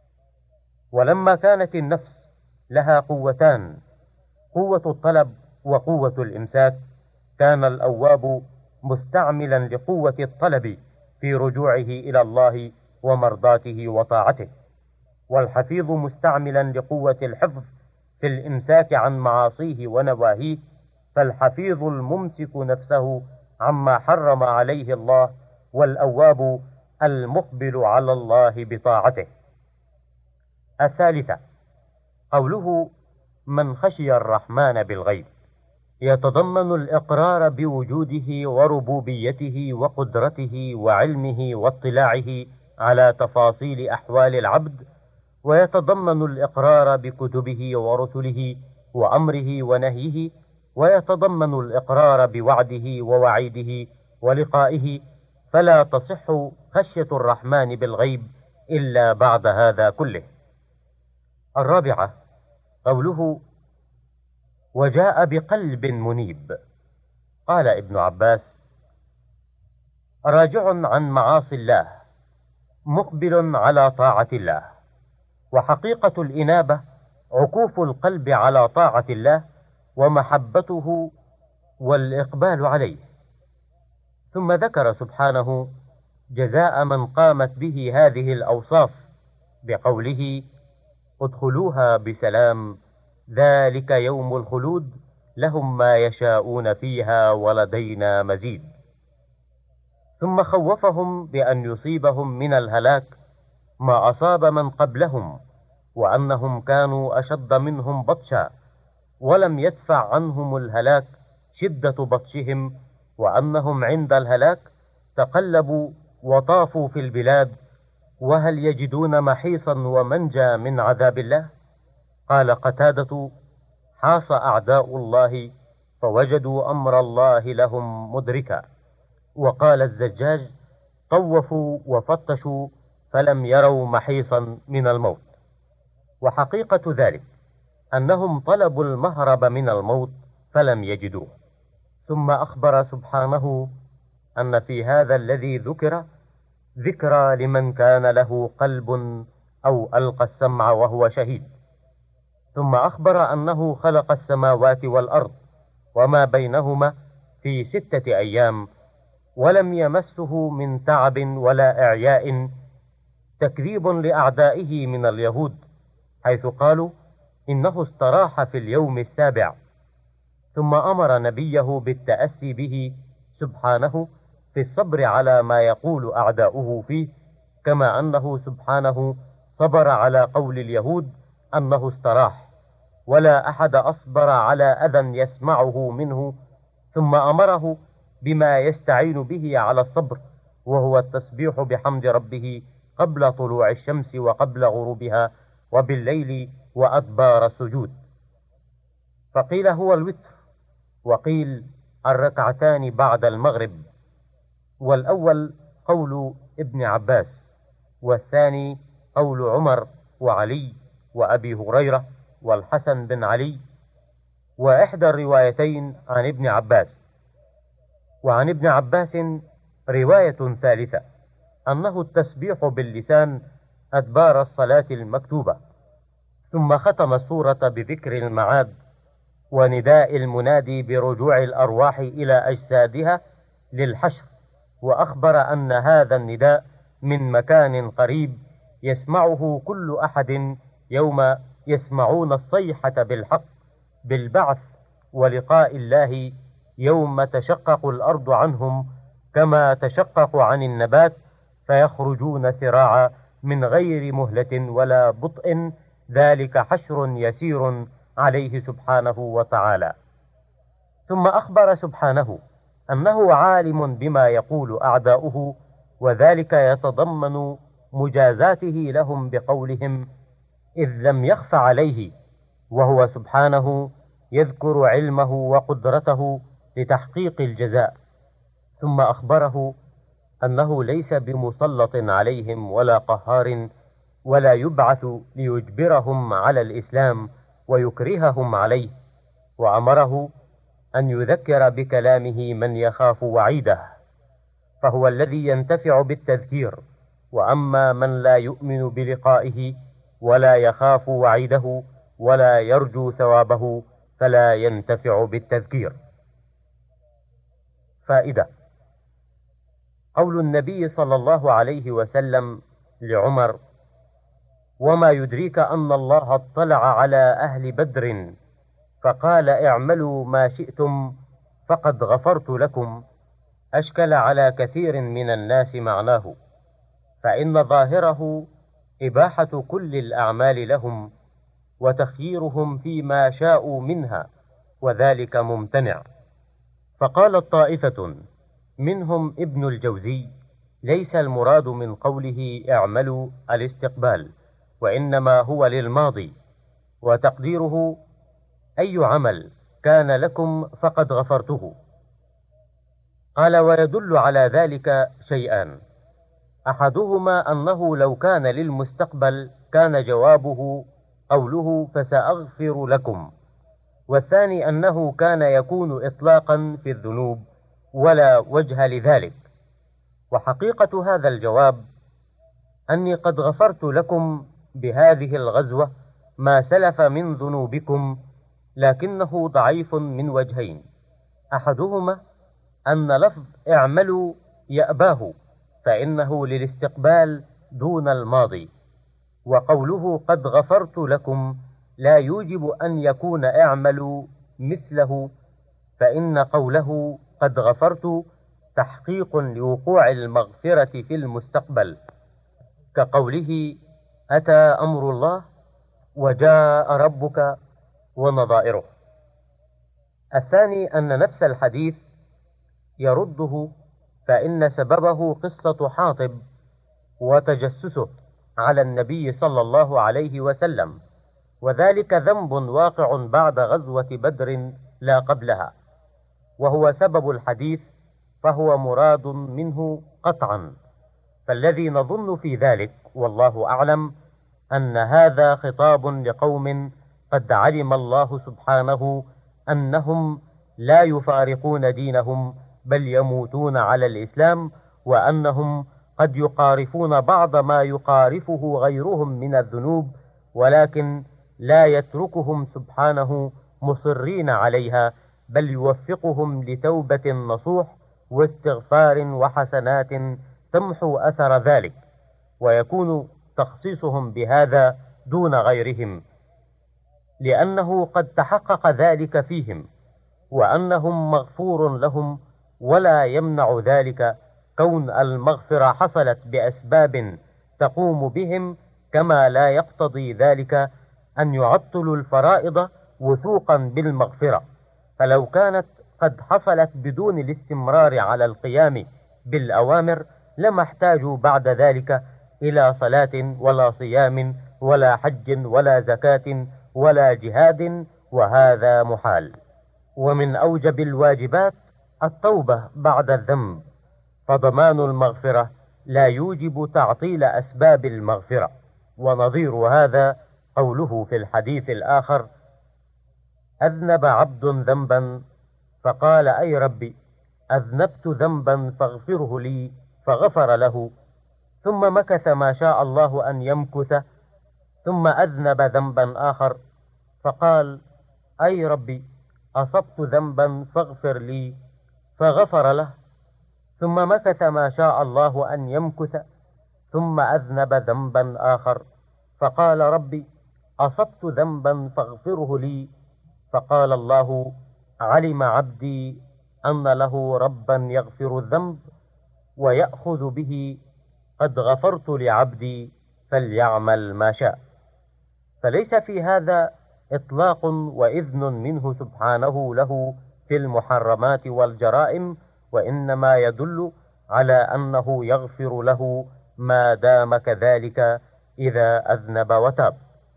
ولما كانت النفس لها قوتان، قوة الطلب وقوة الإمساك، كان الأواب مستعملا لقوة الطلب في رجوعه إلى الله ومرضاته وطاعته، والحفيظ مستعملا لقوة الحفظ في الإمساك عن معاصيه ونواهيه، فالحفيظ الممسك نفسه عما حرم عليه الله، والأواب المقبل على الله بطاعته. الثالثة، قوله من خشي الرحمن بالغيب، يتضمن الإقرار بوجوده وربوبيته وقدرته وعلمه واطلاعه على تفاصيل أحوال العبد، ويتضمن الإقرار بكتبه ورسله وأمره ونهيه، ويتضمن الإقرار بوعده ووعيده ولقائه، فلا تصح خشية الرحمن بالغيب إلا بعد هذا كله. الرابعة، قوله وجاء بقلب منيب. قال ابن عباس راجع عن معاصي الله مقبل على طاعة الله، وحقيقة الإنابة عكوف القلب على طاعة الله ومحبته والإقبال عليه. ثم ذكر سبحانه جزاء من قامت به هذه الأوصاف بقوله ادخلوها بسلام ذلك يوم الخلود لهم ما يشاءون فيها ولدينا مزيد. ثم خوفهم بأن يصيبهم من الهلاك ما أصاب من قبلهم، وأنهم كانوا أشد منهم بطشا ولم يدفع عنهم الهلاك شدة بطشهم، وأنهم عند الهلاك تقلبوا وطافوا في البلاد وهل يجدون محيصا ومنجا من عذاب الله. قال قتادة حاص أعداء الله فوجدوا أمر الله لهم مدركا. وقال الزجاج طوفوا وفتشوا فلم يروا محيصا من الموت. وحقيقة ذلك أنهم طلبوا المهرب من الموت فلم يجدوه. ثم أخبر سبحانه أن في هذا الذي ذكر ذكرى لمن كان له قلب أو ألقى السمع وهو شهيد. ثم أخبر أنه خلق السماوات والأرض وما بينهما في 6 أيام ولم يمسه من تعب ولا إعياء، تكذيب لأعدائه من اليهود حيث قالوا إنه استراح في اليوم 7. ثم أمر نبيه بالتأسي به سبحانه في الصبر على ما يقول أعداؤه فيه، كما أنه سبحانه صبر على قول اليهود أنه استراح، ولا أحد أصبر على أذى يسمعه منه. ثم أمره بما يستعين به على الصبر، وهو التسبيح بحمد ربه قبل طلوع الشمس وقبل غروبها وبالليل وأدبار السجود. فقيل هو الوتر، وقيل 2 بعد المغرب، والأول قول ابن عباس، والثاني قول عمر وعلي وأبي هريرة والحسن بن علي، وإحدى الروايتين عن ابن عباس. وعن ابن عباس رواية ثالثة أنه التسبيح باللسان أدبار الصلاة المكتوبة. ثم ختم السورة بذكر المعاد ونداء المنادي برجوع الأرواح إلى أجسادها للحشر، وأخبر أن هذا النداء من مكان قريب يسمعه كل أحد يوم يسمعون الصيحة بالحق بالبعث ولقاء الله، يوم تشقق الأرض عنهم كما تشقق عن النبات، فيخرجون سراعا من غير مهلة ولا بطء، ذلك حشر يسير عليه سبحانه وتعالى. ثم أخبر سبحانه أنه عالم بما يقول أعداؤه، وذلك يتضمن مجازاته لهم بقولهم إذ لم يخف عليه، وهو سبحانه يذكر علمه وقدرته لتحقيق الجزاء. ثم أخبره أنه ليس بمسلط عليهم ولا قهار، ولا يبعث ليجبرهم على الإسلام ويكرههم عليه، وأمره أن يذكر بكلامه من يخاف وعيده، فهو الذي ينتفع بالتذكير وأما من لا يؤمن بلقائه ولا يخاف وعيده ولا يرجو ثوابه فلا ينتفع بالتذكير. فائدة: قول النبي صلى الله عليه وسلم لعمر: وما يدريك أن الله اطلع على أهل بدر فقال اعملوا ما شئتم فقد غفرت لكم، أشكل على كثير من الناس معناه، فإن ظاهره إباحة كل الأعمال لهم وتخييرهم فيما شاءوا منها، وذلك ممتنع. فقالت طائفة منهم ابن الجوزي: ليس المراد من قوله اعملوا الاستقبال، وإنما هو للماضي، وتقديره أي عمل كان لكم فقد غفرته. قال: ويدل على ذلك شيئان: أحدهما أنه لو كان للمستقبل كان جوابه قوله فسأغفر لكم، والثاني أنه كان يكون إطلاقا في الذنوب ولا وجه لذلك. وحقيقة هذا الجواب أني قد غفرت لكم بهذه الغزوة ما سلف من ذنوبكم، لكنه ضعيف من وجهين: أحدهما أن لفظ اعملوا يأباه، فإنه للاستقبال دون الماضي، وقوله قد غفرت لكم لا يوجب أن يكون اعملوا مثله، فإن قوله قد غفرت تحقيق لوقوع المغفرة في المستقبل، كقوله أتى أمر الله وجاء ربك ونظائره. الثاني أن نفس الحديث يرده، فإن سببه قصة حاطب وتجسسه على النبي صلى الله عليه وسلم، وذلك ذنب واقع بعد غزوة بدر لا قبلها، وهو سبب الحديث، فهو مراد منه قطعا. فالذي نظن في ذلك والله أعلم أن هذا خطاب لقوم قد علم الله سبحانه أنهم لا يفارقون دينهم بل يموتون على الإسلام، وأنهم قد يقارفون بعض ما يقارفه غيرهم من الذنوب، ولكن لا يتركهم سبحانه مصرين عليها، بل يوفقهم لتوبة نصوح واستغفار وحسنات تمحو أثر ذلك، ويكون تخصيصهم بهذا دون غيرهم، لأنه قد تحقق ذلك فيهم، وأنهم مغفور لهم، ولا يمنع ذلك كون المغفرة حصلت بأسباب تقوم بهم، كما لا يقتضي ذلك أن يعطلوا الفرائض وثوقا بالمغفرة، فلو كانت قد حصلت بدون الاستمرار على القيام بالأوامر لما احتاجوا بعد ذلك إلى صلاة ولا صيام ولا حج ولا زكاة ولا جهاد، وهذا محال. ومن أوجب الواجبات التوبة بعد الذنب، فضمان المغفرة لا يوجب تعطيل أسباب المغفرة. ونظير هذا قوله في الحديث الآخر: أذنب عبد ذنبا فقال أي ربي أذنبت ذنبا فاغفره لي، فغفر له، ثم مكث ما شاء الله أن يمكث، ثم أذنب ذنبا آخر فقال أي ربي أصبت ذنبا فاغفر لي، فغفر له، ثم مكث ما شاء الله أن يمكث، ثم أذنب ذنبا آخر فقال ربي أصبت ذنبا فاغفره لي، فقال الله علم عبدي أن له ربا يغفر الذنب ويأخذ به، قد غفرت لعبدي فليعمل ما شاء. فليس في هذا إطلاق وإذن منه سبحانه له في المحرمات والجرائم، وإنما يدل على أنه يغفر له ما دام كذلك إذا أذنب وتاب.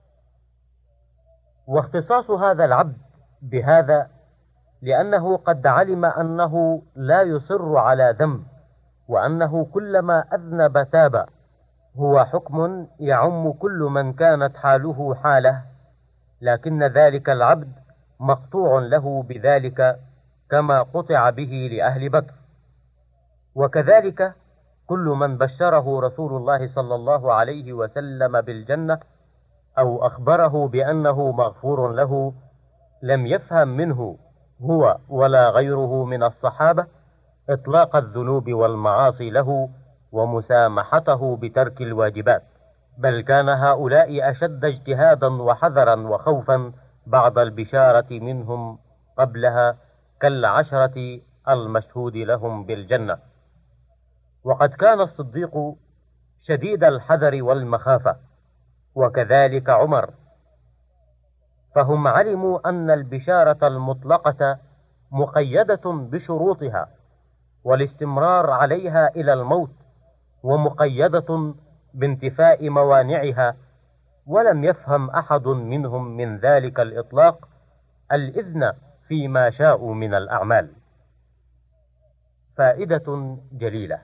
واختصاص هذا العبد بهذا لأنه قد علم أنه لا يصر على ذنب، وأنه كلما أذنب تاب، هو حكم يعم كل من كانت حاله حاله، لكن ذلك العبد مقطوع له بذلك كما قطع به لأهل بدر. وكذلك كل من بشره رسول الله صلى الله عليه وسلم بالجنة أو أخبره بأنه مغفور له لم يفهم منه هو ولا غيره من الصحابة إطلاق الذنوب والمعاصي له ومسامحته بترك الواجبات، بل كان هؤلاء أشد اجتهادا وحذرا وخوفا بعد البشارة منهم قبلها كالعشرة المشهود لهم بالجنة. وقد كان الصديق شديد الحذر والمخافة، وكذلك عمر، فهم علموا أن البشارة المطلقة مقيدة بشروطها والاستمرار عليها إلى الموت، ومقيدة بانتفاء موانعها، ولم يفهم أحد منهم من ذلك الإطلاق الإذن فيما شاءوا من الأعمال. فائدة جليلة: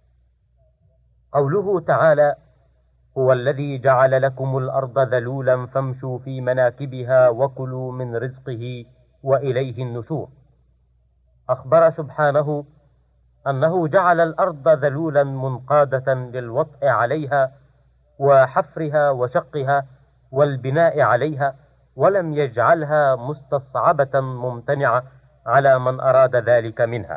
قوله تعالى: هو الذي جعل لكم الأرض ذلولا فامشوا في مناكبها وكلوا من رزقه وإليه النشور، أخبر سبحانه أنه جعل الأرض ذلولا منقادة للوطء عليها وحفرها وشقها والبناء عليها، ولم يجعلها مستصعبة ممتنعة على من أراد ذلك منها.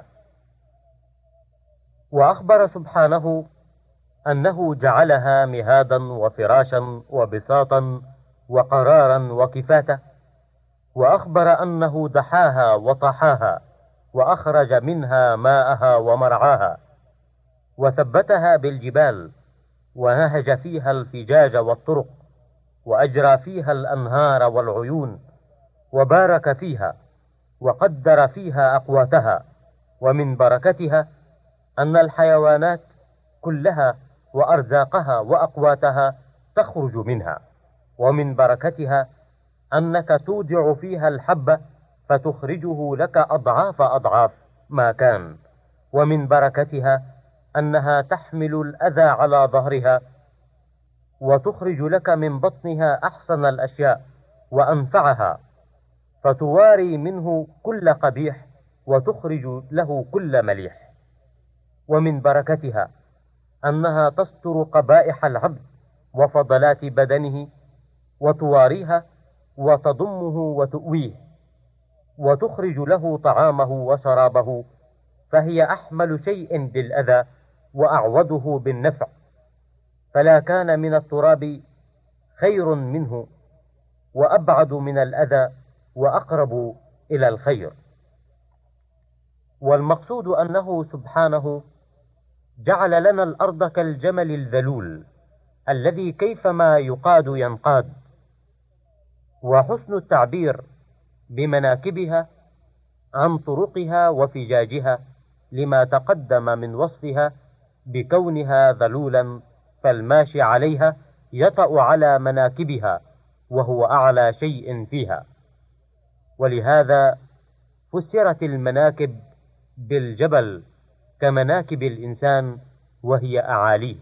وأخبر سبحانه أنه جعلها مهادا وفراشا وبساطا وقرارا وكفاتا، وأخبر أنه دحاها وطحاها وأخرج منها ماءها ومرعاها، وثبتها بالجبال ونهج فيها الفجاج والطرق، وأجرى فيها الأنهار والعيون، وبارك فيها وقدر فيها أقواتها. ومن بركتها أن الحيوانات كلها وأرزاقها وأقواتها تخرج منها، ومن بركتها أنك تودع فيها الحب فتخرجه لك أضعاف أضعاف ما كان، ومن بركتها أنها تحمل الأذى على ظهرها وتخرج لك من بطنها أحسن الأشياء وأنفعها، فتواري منه كل قبيح وتخرج له كل مليح. ومن بركتها أنها تستر قبائح العبد وفضلات بدنه وتواريها وتضمه وتؤويه، وتخرج له طعامه وشرابه، فهي أحمل شيء بالأذى وأعوده بالنفع، فلا كان من التراب خير منه، وأبعد من الأذى وأقرب إلى الخير. والمقصود أنه سبحانه جعل لنا الأرض كالجمل الذلول الذي كيفما يقاد ينقاد، وحسن التعبير بمناكبها عن طرقها وفجاجها لما تقدم من وصفها بكونها ذلولا، فالماشي عليها يطأ على مناكبها وهو أعلى شيء فيها، ولهذا فسرت المناكب بالجبل كمناكب الإنسان وهي أعاليه.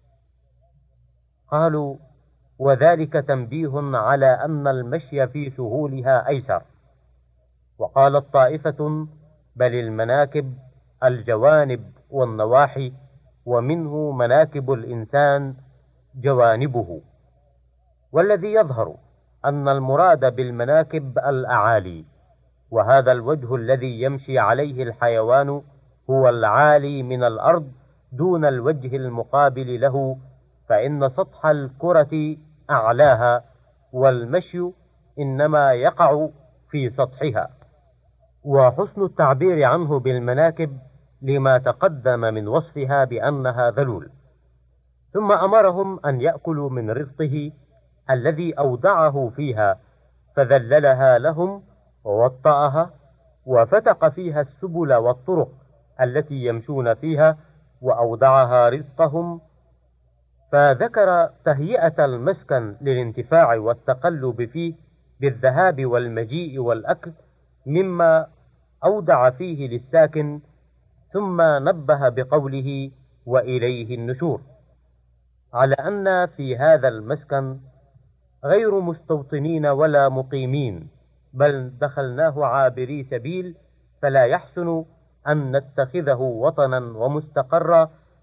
قالوا: وذلك تنبيه على أن المشي في سهولها أيسر. وقالت طائفة: بل المناكب الجوانب والنواحي، ومنه مناكب الإنسان جوانبه. والذي يظهر أن المراد بالمناكب الأعالي، وهذا الوجه الذي يمشي عليه الحيوان هو العالي من الأرض دون الوجه المقابل له، فإن سطح الكرة أعلاها، والمشي إنما يقع في سطحها. وحسن التعبير عنه بالمناكب لما تقدم من وصفها بأنها ذلول. ثم أمرهم أن يأكلوا من رزقه الذي أودعه فيها، فذللها لهم ووطأها وفتق فيها السبل والطرق التي يمشون فيها، وأودعها رزقهم، فذكر تهيئة المسكن للانتفاع والتقلب فيه بالذهاب والمجيء والأكل مما أودع فيه للساكن، ثم نبه بقوله: وإليه النشور، على أن في هذا المسكن غير مستوطنين ولا مقيمين، بل دخلناه عابري سبيل، فلا يحسن أن نتخذه وطنا ومستقرا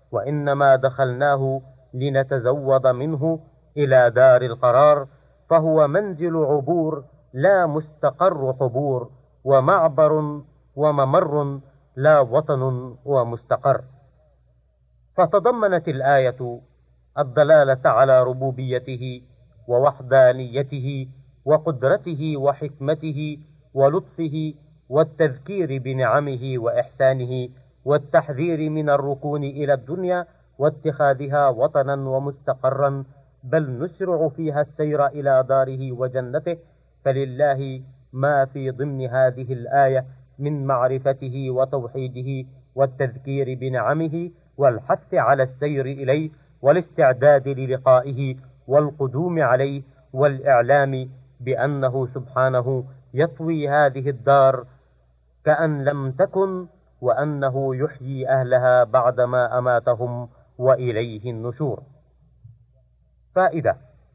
وإنما دخلناه لنتزود منه إلى دار القرار، فهو منزل عبور لا مستقر حبور، ومعبر وممر لا وطن ومستقر. فتضمنت الآية الدلالة على ربوبيته ووحدانيته وقدرته وحكمته ولطفه، والتذكير بنعمه وإحسانه، والتحذير من الركون إلى الدنيا واتخاذها وطنا ومستقرا، بل نسرع فيها السير إلى داره وجنته. فلله ما في ضمن هذه الآية من معرفته وتوحيده والتذكير بنعمه والحث على السير إليه والاستعداد للقائه والقدوم عليه، والإعلام بأنه سبحانه يطوي هذه الدار كأن لم تكن، وأنه يحيي أهلها بعدما أماتهم وإليه النشور. فائدة: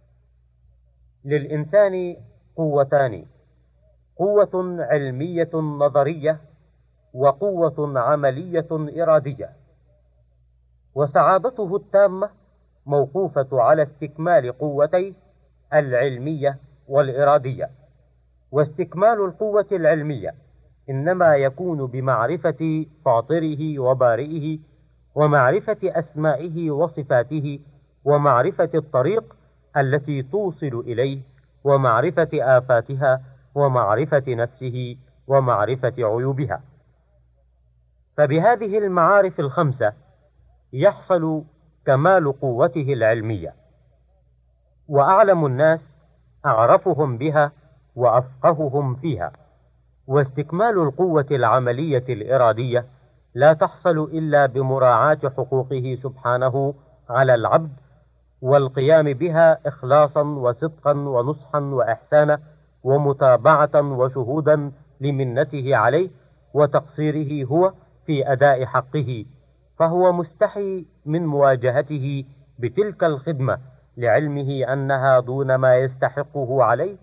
للإنسان قوتان: قوة علمية نظرية، وقوة عملية إرادية. وسعادته التامة موقوفة على استكمال قوتي العلمية والإرادية. واستكمال القوة العلمية إنما يكون بمعرفة فاطره وبارئه، ومعرفة أسمائه وصفاته، ومعرفة الطريق التي توصل إليه، ومعرفة آفاتها، ومعرفة نفسه، ومعرفة عيوبها. فبهذه المعارف الخمسة يحصل كمال قوته العلمية، وأعلم الناس أعرفهم بها وأفقههم فيها. واستكمال القوة العملية الإرادية لا تحصل إلا بمراعاة حقوقه سبحانه على العبد، والقيام بها إخلاصا وصدقا ونصحا وإحسانا ومتابعة وشهودا لمنته عليه وتقصيره هو في أداء حقه، فهو مستحي من مواجهته بتلك الخدمة لعلمه أنها دون ما يستحقه عليه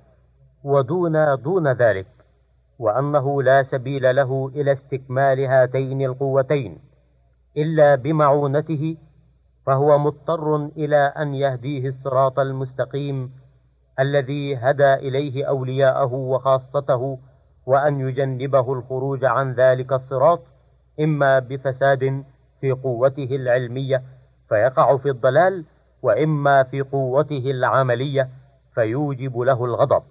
ودون ذلك، وأنه لا سبيل له إلى استكمال هاتين القوتين إلا بمعونته، فهو مضطر إلى أن يهديه الصراط المستقيم الذي هدى إليه أولياءه وخاصته، وأن يجنبه الخروج عن ذلك الصراط إما بفساد في قوته العلمية فيقع في الضلال، وإما في قوته العملية فيوجب له الغضب.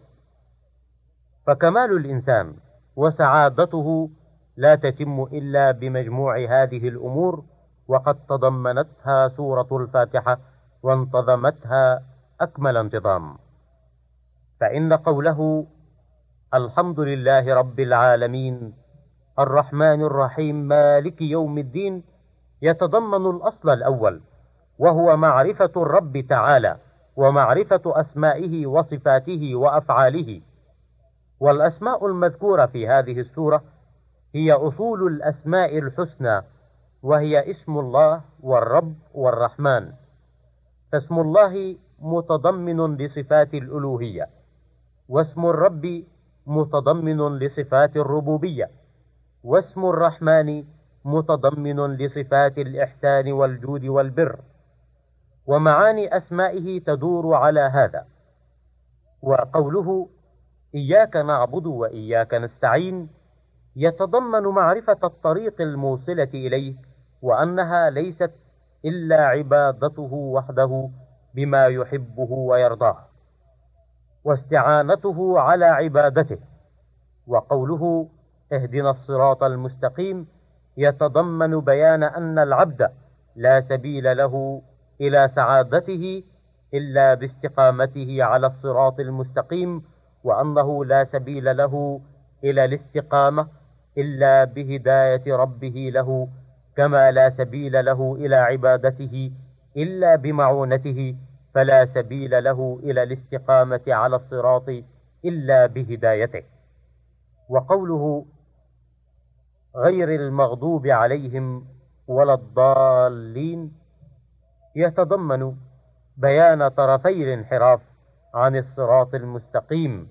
فكمال الإنسان وسعادته لا تتم إلا بمجموع هذه الأمور، وقد تضمنتها سورة الفاتحة وانتظمتها أكمل انتظام. فإن قوله الحمد لله رب العالمين الرحمن الرحيم مالك يوم الدين يتضمن الأصل الأول، وهو معرفة الرب تعالى ومعرفة أسمائه وصفاته وأفعاله. والأسماء المذكورة في هذه السورة هي أصول الأسماء الحسنى، وهي اسم الله والرب والرحمن. فاسم الله متضمن لصفات الألوهية، واسم الرب متضمن لصفات الربوبية، واسم الرحمن متضمن لصفات الإحسان والجود والبر. ومعاني أسمائه تدور على هذا. وقوله إياك نعبد وإياك نستعين يتضمن معرفة الطريق الموصلة إليه، وأنها ليست إلا عبادته وحده بما يحبه ويرضاه، واستعانته على عبادته. وقوله اهدنا الصراط المستقيم يتضمن بيان أن العبد لا سبيل له إلى سعادته إلا باستقامته على الصراط المستقيم، وأنه لا سبيل له إلى الاستقامة إلا بهداية ربه له، كما لا سبيل له إلى عبادته إلا بمعونته، فلا سبيل له إلى الاستقامة على الصراط إلا بهدايته. وقوله غير المغضوب عليهم ولا الضالين يتضمن بيان طرفي الانحراف عن الصراط المستقيم،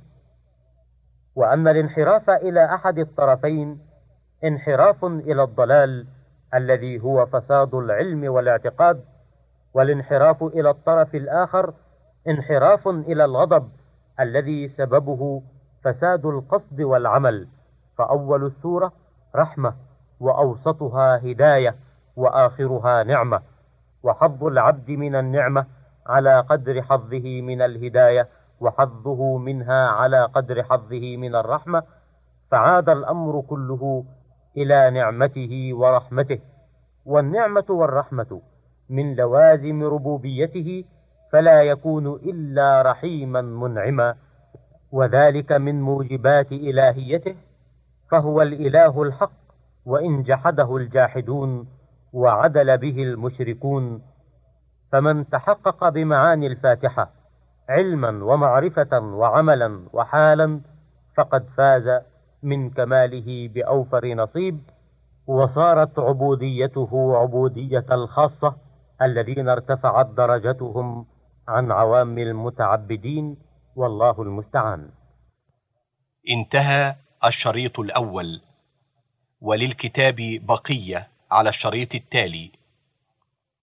وأن الانحراف إلى أحد الطرفين انحراف إلى الضلال، الذي هو فساد العلم والاعتقاد، والانحراف إلى الطرف الآخر انحراف إلى الغضب الذي سببه فساد القصد والعمل. فأول السورة رحمة، وأوسطها هداية، وآخرها نعمة، وحظ العبد من النعمة على قدر حظه من الهداية، وحظه منها على قدر حظه من الرحمة، فعاد الأمر كله إلى نعمته ورحمته. والنعمة والرحمة من لوازم ربوبيته، فلا يكون إلا رحيما منعما، وذلك من موجبات إلهيته، فهو الإله الحق، وإن جحده الجاحدون وعدل به المشركون. فمن تحقق بمعاني الفاتحة علما ومعرفة وعملا وحالا فقد فاز من كماله بأوفر نصيب، وصارت عبوديته عبودية الخاصة الذين ارتفعت درجتهم عن عوام المتعبدين، والله المستعان. انتهى الشريط الأول، وللكتاب بقية على الشريط التالي.